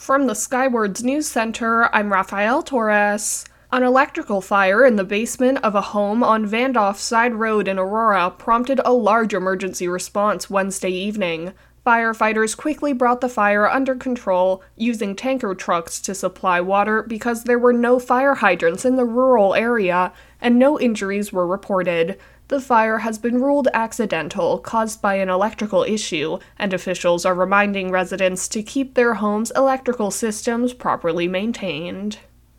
From the Skywards News Center, I'm Rafael Torres. An electrical fire in the basement of a home on Vandolph Side Road in Aurora prompted a large emergency response Wednesday evening. Firefighters quickly brought the fire under control, using tanker trucks to supply water because there were no fire hydrants in the rural area, and no injuries were reported. The fire has been ruled accidental, caused by an electrical issue, and officials are reminding residents to keep their homes' electrical systems properly maintained.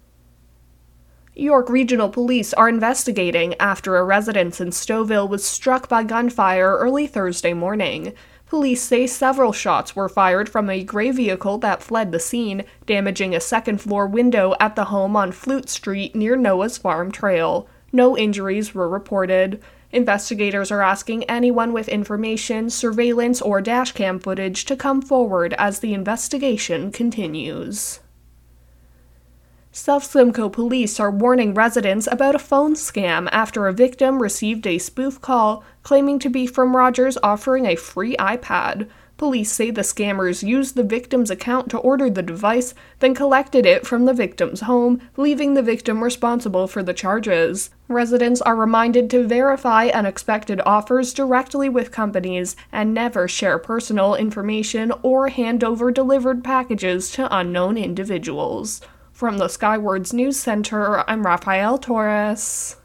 York Regional Police are investigating after a residence in Stouffville was struck by gunfire early Thursday morning. Police say several shots were fired from a gray vehicle that fled the scene, damaging a second-floor window at the home on Flute Street near Noah's Farm Trail. No injuries were reported. Investigators are asking anyone with information, surveillance, or dashcam footage to come forward as the investigation continues. South Simcoe police are warning residents about a phone scam after a victim received a spoof call claiming to be from Rogers offering a free iPad. Police say the scammers used the victim's account to order the device, then collected it from the victim's home, leaving the victim responsible for the charges. Residents are reminded to verify unexpected offers directly with companies and never share personal information or hand over delivered packages to unknown individuals. From the Skywards News Center, I'm Rafael Torres.